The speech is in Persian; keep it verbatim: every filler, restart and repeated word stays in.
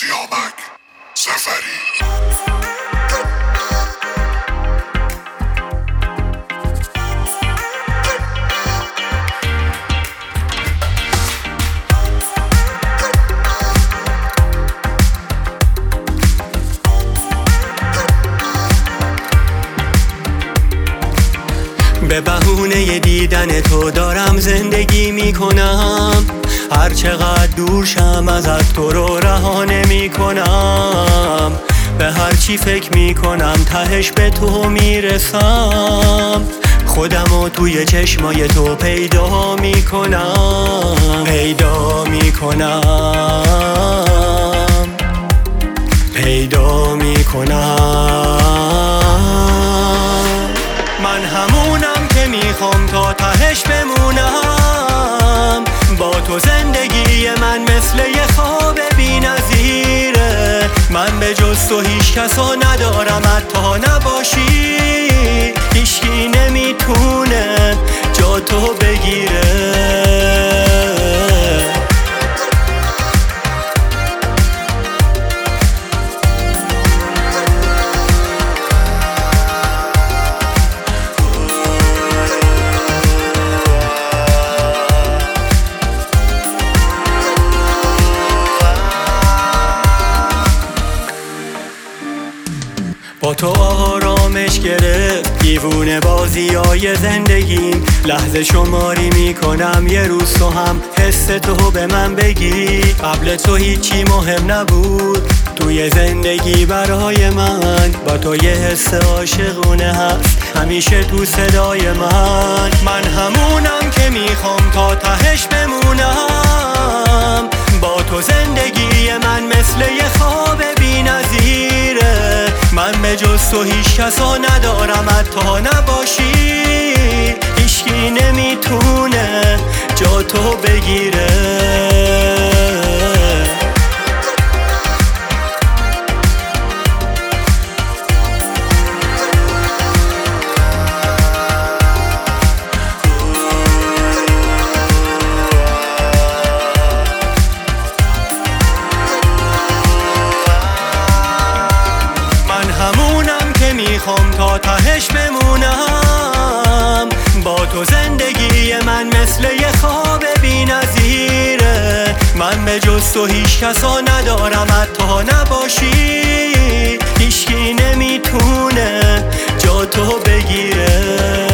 سیامک سفری. به بهونه دیدن تو دارم زندگی میکنم، هر چقدر دور شم ازت تو رو رها نمیکنم. به هر چی فکر میکنم تهش به تو میرسم، خودمو توی چشمای تو پیدا میکنم پیدا میکنم پیدا میکنم. من همونم که میخوام تا تهش بمونم، با تو زندگی من مثل یه خواب بی نظیره. من به جز تو هیچ کسا ندارم، حتی نباشی هیچکی نمیتونه جا تو بگیره. با تو آرامش گرفت دیوونه بازیای زندگیم، لحظه شماری میکنم یه روز تو هم حس تو به من بگی. قبل تو هیچی مهم نبود توی زندگی برای من، با تو یه حس عاشقونه هست همیشه تو صدای من. من همونم که میخوام تا تهش بمونم، با تو زندگی من مثل یه خواب بی نظیره. من به جز تو هیچ کسا ندارم، حتی نباشی هیچکی نمیتونه جا تو بگیره. میخوام تا تهش بمونم، با تو زندگی من مثل یه خواب بی نظیره. من به جز تو هیچ کسا ندارم، حتی نباشی هیچکی نمیتونه جا تو بگیره.